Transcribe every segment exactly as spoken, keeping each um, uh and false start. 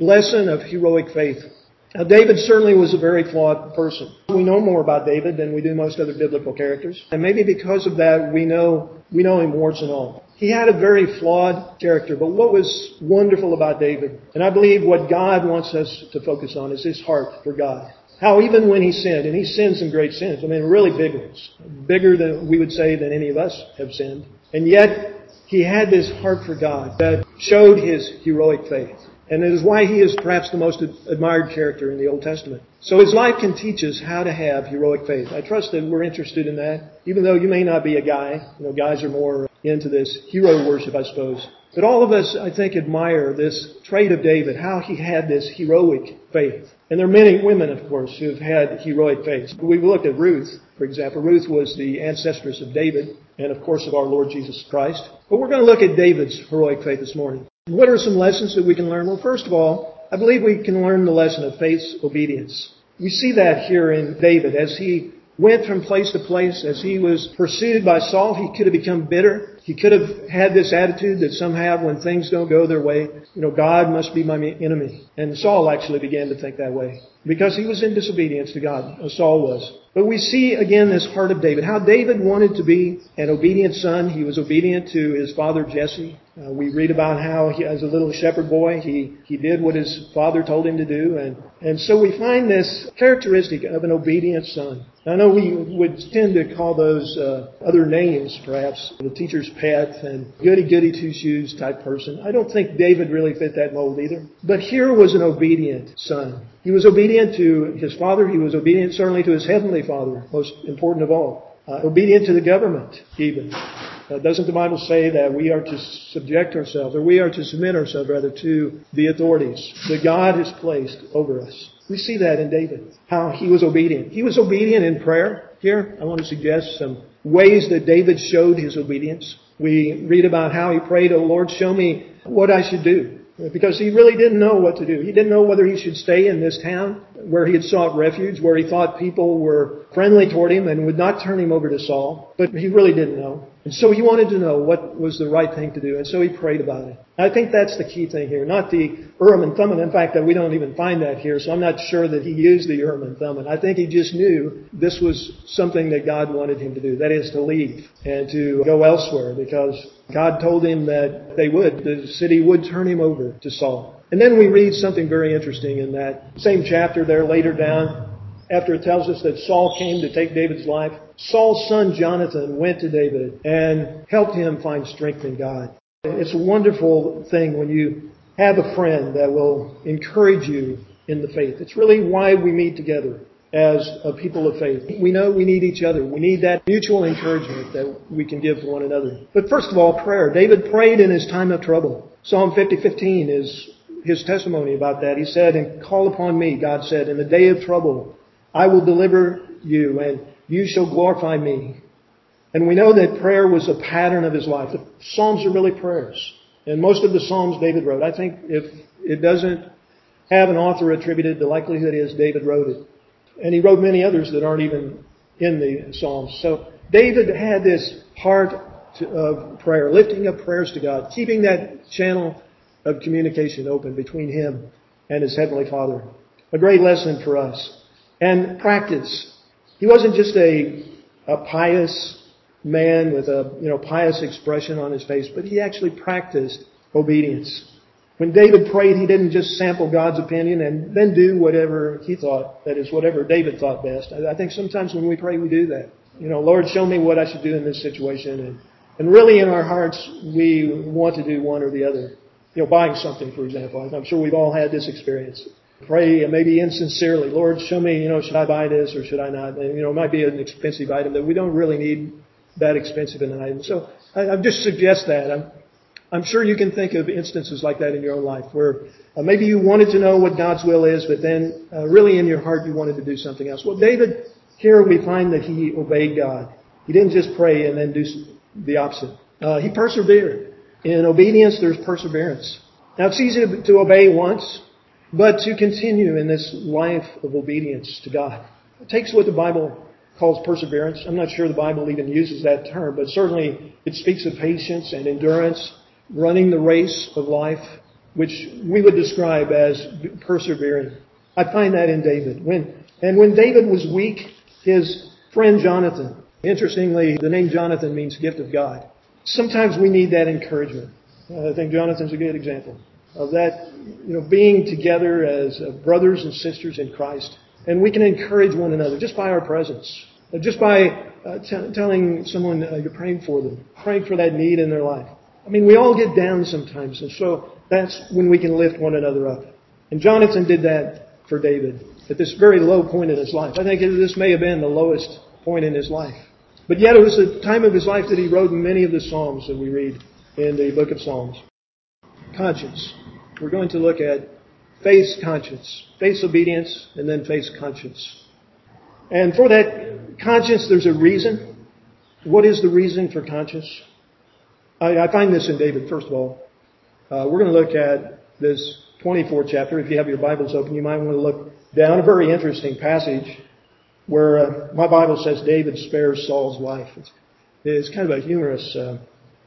lesson of heroic faith. Now, David certainly was a very flawed person. We know more about David than we do most other biblical characters. And maybe because of that, we know, we know him warts and all. He had a very flawed character, but what was wonderful about David, and I believe what God wants us to focus on, is his heart for God. How even when he sinned, and he sinned some great sins, I mean really big ones, bigger than we would say than any of us have sinned, and yet he had this heart for God that showed his heroic faith. And it is why he is perhaps the most admired character in the Old Testament. So his life can teach us how to have heroic faith. I trust that we're interested in that, even though you may not be a guy. You know, guys are more into this hero worship, I suppose. But all of us, I think, admire this trait of David, how he had this heroic faith. And there are many women, of course, who have had heroic faith. We've looked at Ruth, for example. Ruth was the ancestress of David and, of course, of our Lord Jesus Christ. But we're going to look at David's heroic faith this morning. What are some lessons that we can learn? Well, first of all, I believe we can learn the lesson of faith's obedience. We see that here in David as he went from place to place, as he was pursued by Saul. He could have become bitter. He could have had this attitude that some have when things don't go their way. You know, God must be my enemy. And Saul actually began to think that way because he was in disobedience to God, as Saul was. But we see again this heart of David, how David wanted to be an obedient son. He was obedient to his father Jesse. Uh, we read about how he, as a little shepherd boy, he, he did what his father told him to do. And, and so we find this characteristic of an obedient son. I know we would tend to call those uh, other names, perhaps, the teacher's pet and goody-goody two-shoes type person. I don't think David really fit that mold either. But here was an obedient son. He was obedient to his father. He was obedient certainly to his heavenly Father, most important of all. Uh, obedient to the government, even. Uh, doesn't the Bible say that we are to subject ourselves, or we are to submit ourselves, rather, to the authorities that God has placed over us? We see that in David, how he was obedient. He was obedient in prayer. Here, I want to suggest some ways that David showed his obedience. We read about how he prayed, "O Lord, show me what I should do." Because he really didn't know what to do. He didn't know whether he should stay in this town where he had sought refuge, where he thought people were friendly toward him and would not turn him over to Saul. But he really didn't know. And so he wanted to know what was the right thing to do. And so he prayed about it. I think that's the key thing here. Not the Urim and Thummim. In fact, that we don't even find that here. So I'm not sure that he used the Urim and Thummim. I think he just knew this was something that God wanted him to do. That is to leave and to go elsewhere because God told him that they would. The city would turn him over to Saul. And then we read something very interesting in that same chapter there later down. After it tells us that Saul came to take David's life, Saul's son Jonathan went to David and helped him find strength in God. It's a wonderful thing when you have a friend that will encourage you in the faith. It's really why we meet together as a people of faith. We know we need each other. We need that mutual encouragement that we can give to one another. But first of all, prayer. David prayed in his time of trouble. Psalm fifty fifteen is his testimony about that. He said, "And call upon me," God said, "in the day of trouble. I will deliver you, and you shall glorify me." And we know that prayer was a pattern of his life. The Psalms are really prayers. And most of the Psalms David wrote. I think if it doesn't have an author attributed, the likelihood is David wrote it. And he wrote many others that aren't even in the Psalms. So David had this heart to, of prayer, lifting up prayers to God, keeping that channel of communication open between him and his Heavenly Father. A great lesson for us. And practice. He wasn't just a, a pious man with a you know pious expression on his face, but he actually practiced obedience. When David prayed, he didn't just sample God's opinion and then do whatever he thought, that is, whatever David thought best. I, I think sometimes when we pray, we do that. You know, Lord, show me what I should do in this situation. And, and really in our hearts, we want to do one or the other. You know, buying something, for example. I'm sure we've all had this experience. Pray maybe insincerely, Lord, show me, you know, should I buy this or should I not? And, you know, it might be an expensive item that we don't really need that expensive an item. So I, I just suggest that. I'm, I'm sure you can think of instances like that in your own life where uh, maybe you wanted to know what God's will is, but then uh, really in your heart you wanted to do something else. Well, David, here we find that he obeyed God. He didn't just pray and then do the opposite. Uh, he persevered. In obedience, there's perseverance. Now, it's easy to, to obey once, but to continue in this life of obedience to God. It takes what the Bible calls perseverance. I'm not sure the Bible even uses that term, but certainly it speaks of patience and endurance, running the race of life. which we would describe as persevering. I find that in David. When, and when David was weak, his friend Jonathan, interestingly, the name Jonathan means gift of God. Sometimes we need that encouragement. Uh, I think Jonathan's a good example of that, you know, being together as uh, brothers and sisters in Christ. And we can encourage one another just by our presence. Uh, just by uh, t- telling someone uh, you're praying for them, praying for that need in their life. I mean, we all get down sometimes, and so that's when we can lift one another up. And Jonathan did that for David at this very low point in his life. I think this may have been the lowest point in his life. But yet it was the time of his life that he wrote many of the Psalms that we read in the book of Psalms. Conscience. We're going to look at faith's conscience, faith's obedience, and then faith's conscience. And for that conscience, there's a reason. What is the reason for conscience? I, I find this in David, first of all. Uh, we're going to look at this twenty-fourth chapter. If you have your Bibles open, you might want to look down a very interesting passage where uh, my Bible says David spares Saul's life. It's, it's kind of a humorous, uh,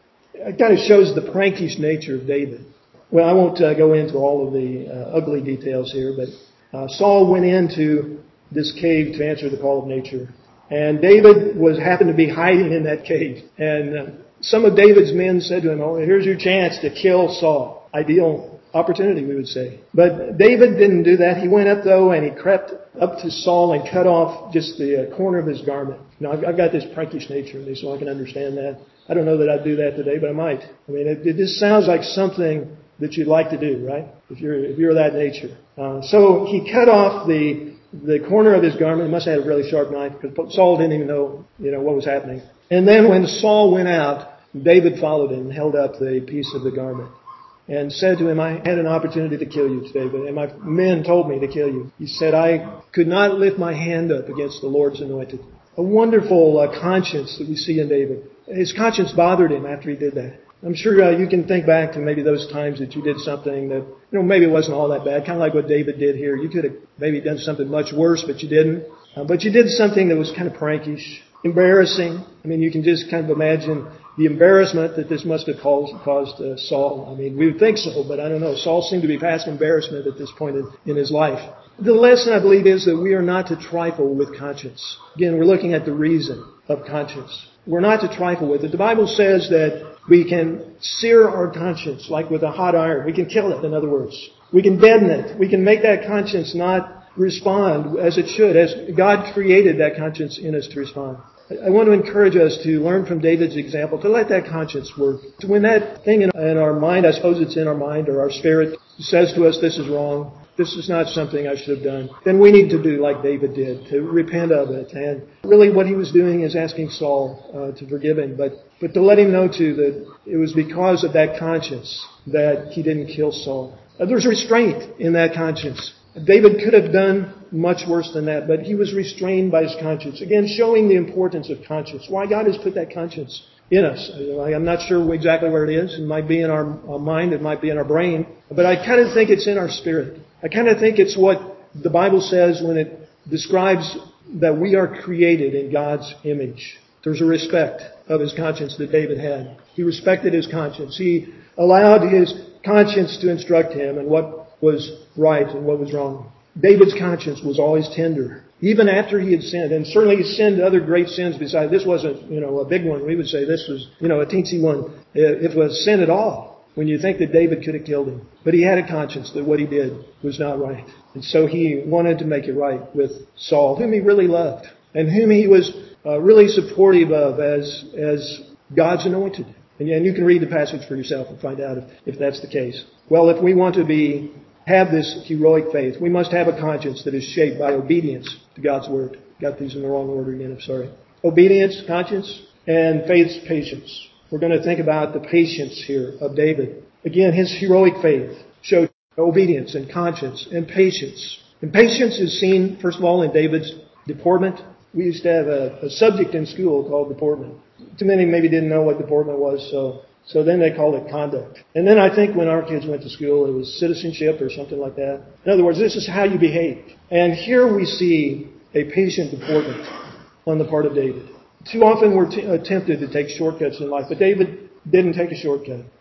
it kind of shows the prankish nature of David. Well, I won't uh, go into all of the uh, ugly details here, but uh, Saul went into this cave to answer the call of nature. And David was happened to be hiding in that cave. And uh, some of David's men said to him, oh, here's your chance to kill Saul. Ideal opportunity, we would say. But David didn't do that. He went up, though, and he crept up to Saul and cut off just the uh, corner of his garment. Now, I've, I've got this prankish nature in me, so I can understand that. I don't know that I'd do that today, but I might. I mean, it, it just sounds like something that you'd like to do, right? If you're if you're that nature. Uh, so he cut off the the corner of his garment. He must have had a really sharp knife because Saul didn't even know, you know, what was happening. And then when Saul went out, David followed him and held up the piece of the garment and said to him, I had an opportunity to kill you today, but and my men told me to kill you. He said, I could not lift my hand up against the Lord's anointed. A wonderful uh, conscience that we see in David. His conscience bothered him after he did that. I'm sure uh, you can think back to maybe those times that you did something that, you know, maybe it wasn't all that bad. Kind of like what David did here. You could have maybe done something much worse, but you didn't. Uh, but you did something that was kind of prankish, embarrassing. I mean, you can just kind of imagine the embarrassment that this must have caused, caused uh, Saul. I mean, we would think so, but I don't know. Saul seemed to be past embarrassment at this point in, in his life. The lesson, I believe, is that we are not to trifle with conscience. Again, we're looking at the reason of conscience. We're not to trifle with it. The Bible says that we can sear our conscience like with a hot iron. We can kill it, in other words. We can deaden it. We can make that conscience not respond as it should, as God created that conscience in us to respond. I want to encourage us to learn from David's example, to let that conscience work. When that thing in our mind, I suppose it's in our mind or our spirit, says to us, this is wrong, this is not something I should have done, then we need to do like David did, to repent of it. And really what he was doing is asking Saul uh, to forgive him, but, but to let him know too that it was because of that conscience that he didn't kill Saul. Uh, there's restraint in that conscience. David could have done much worse than that, but he was restrained by his conscience. Again, showing the importance of conscience. Why God has put that conscience in us. I'm not sure exactly where it is. It might be in our mind. It might be in our brain. But I kind of think it's in our spirit. I kind of think it's what the Bible says when it describes that we are created in God's image. There's a respect of his conscience that David had. He respected his conscience. He allowed his conscience to instruct him in what was right and what was wrong. David's conscience was always tender, even after he had sinned. And certainly he sinned other great sins besides. This wasn't, you know, a big one. We would say this was, you know, a teensy one. If it was sin at all, when you think that David could have killed him. But he had a conscience that what he did was not right. And so he wanted to make it right with Saul, whom he really loved, and whom he was uh, really supportive of as as God's anointed. And, and you can read the passage for yourself and find out if, if that's the case. Well, if we want to be have this heroic faith, we must have a conscience that is shaped by obedience to God's word. Got these in the wrong order again, I'm sorry. Obedience, conscience, and faith's patience. We're going to think about the patience here of David. Again, his heroic faith showed obedience and conscience and patience. And patience is seen, first of all, in David's deportment. We used to have a, a subject in school called deportment. Too many maybe didn't know what deportment was, so So then they called it conduct. And then I think when our kids went to school, it was citizenship or something like that. In other words, this is how you behave. And here we see a patient deportment on the part of David. Too often we're t- tempted to take shortcuts in life, but David didn't take a shortcut.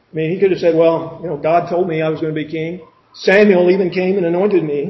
I mean, he could have said, well, you know, God told me I was going to be king. Samuel even came and anointed me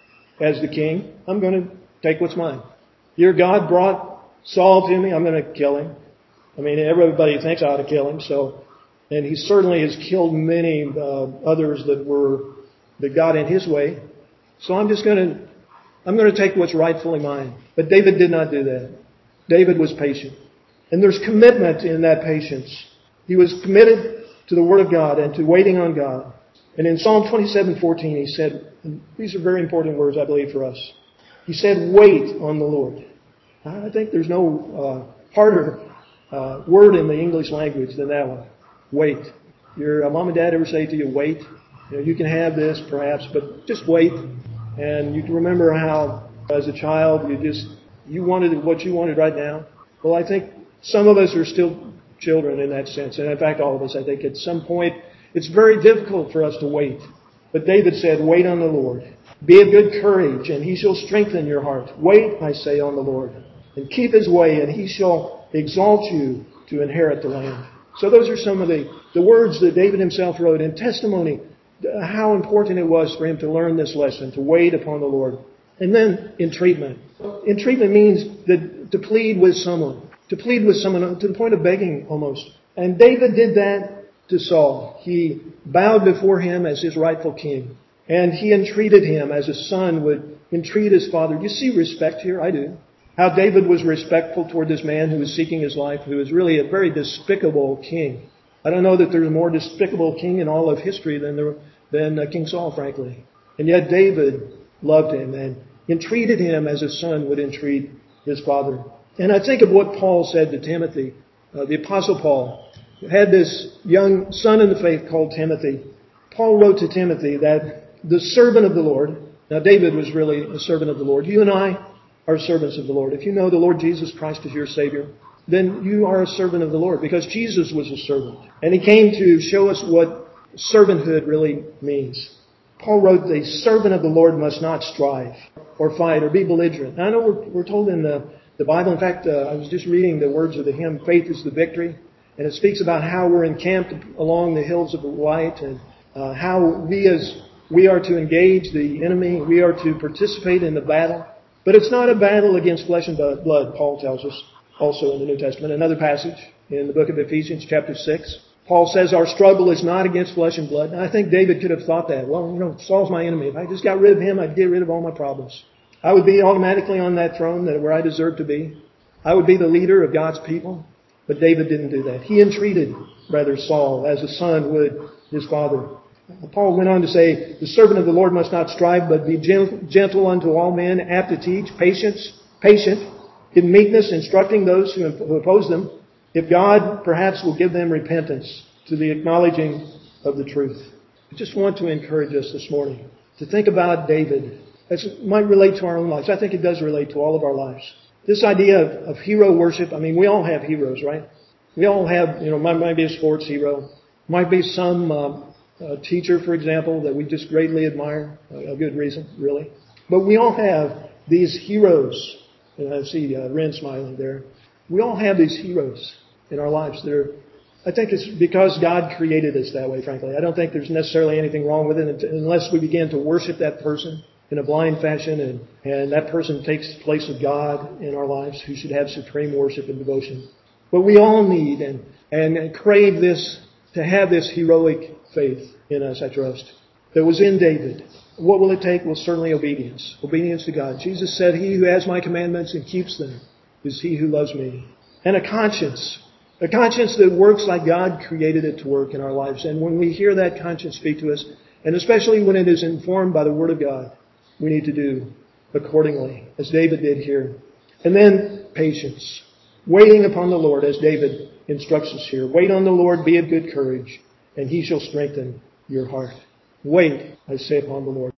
as the king. I'm going to take what's mine. Your God brought Saul to me. I'm going to kill him. I mean, everybody thinks I ought to kill him. So, and he certainly has killed many uh, others that were that got in his way. So I'm just going to I'm going to take what's rightfully mine. But David did not do that. David was patient, and there's commitment in that patience. He was committed to the Word of God and to waiting on God. And in Psalm twenty-seven fourteen, he said, and these are very important words, I believe, for us. He said, "Wait on the Lord." I think there's no uh, harder uh, word in the English language than that one. Wait. Your uh, mom and dad ever say to you, "Wait"? You know, you can have this, perhaps, but just wait. And you can remember how, as a child, you just you wanted what you wanted right now. Well, I think some of us are still children in that sense, and in fact, all of us. I think at some point it's very difficult for us to wait. But David said, "Wait on the Lord. Be of good courage, and He shall strengthen your heart. Wait, I say, on the Lord, and keep His way, and He shall exalt you to inherit the land." So those are some of the, the words that David himself wrote in testimony, how important it was for him to learn this lesson, to wait upon the Lord. And then entreatment. Entreatment means that to plead with someone, to plead with someone to the point of begging almost. And David did that to Saul. He bowed before him as his rightful king. And he entreated him as a son would entreat his father. You see respect here? I do. How David was respectful toward this man who was seeking his life, who was really a very despicable king. I don't know that there's a more despicable king in all of history than there, than uh, King Saul, frankly. And yet David loved him and entreated him as a son would entreat his father. And I think of what Paul said to Timothy. Uh, the Apostle Paul had this young son in the faith called Timothy. Paul wrote to Timothy that the servant of the Lord, now David was really a servant of the Lord. You and I are servants of the Lord. If you know the Lord Jesus Christ as your Savior, then you are a servant of the Lord because Jesus was a servant. And He came to show us what servanthood really means. Paul wrote, "The servant of the Lord must not strive or fight or be belligerent." Now, I know we're, we're told in the, the Bible, in fact, uh, I was just reading the words of the hymn, "Faith is the Victory," and it speaks about how we're encamped along the hills of the light and uh, how we as we are to engage the enemy, we are to participate in the battle. But it's not a battle against flesh and blood, Paul tells us, also in the New Testament. Another passage in the book of Ephesians, chapter six. Paul says our struggle is not against flesh and blood. And I think David could have thought that. Well, you know, Saul's my enemy. If I just got rid of him, I'd get rid of all my problems. I would be automatically on that throne that where I deserve to be. I would be the leader of God's people. But David didn't do that. He entreated, rather, Saul as a son would his father. Paul went on to say, "The servant of the Lord must not strive, but be gentle unto all men, apt to teach, patience, patient, in meekness, instructing those who oppose them, if God perhaps will give them repentance to the acknowledging of the truth." I just want to encourage us this morning to think about David. As it might relate to our own lives. I think it does relate to all of our lives. This idea of, of hero worship, I mean, we all have heroes, right? We all have, you know, might, might be a sports hero. Might be some um, uh, teacher, for example, that we just greatly admire. A good reason, really. But we all have these heroes. And I see uh, Ren smiling there. We all have these heroes in our lives. They're, I think it's because God created us that way, frankly. I don't think there's necessarily anything wrong with it unless we begin to worship that person in a blind fashion and, and that person takes the place of God in our lives who should have supreme worship and devotion. But we all need and, and crave this, to have this heroic faith in us, I trust, that was in David. What will it take? Well, certainly obedience. Obedience to God. Jesus said, "He who has my commandments and keeps them is he who loves me." And a conscience. A conscience that works like God created it to work in our lives. And when we hear that conscience speak to us, and especially when it is informed by the Word of God, we need to do accordingly, as David did here. And then patience. Waiting upon the Lord, as David instructs us here. Wait on the Lord, be of good courage, and He shall strengthen your heart. Wait, I say, upon the Lord.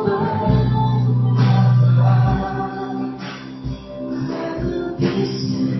Still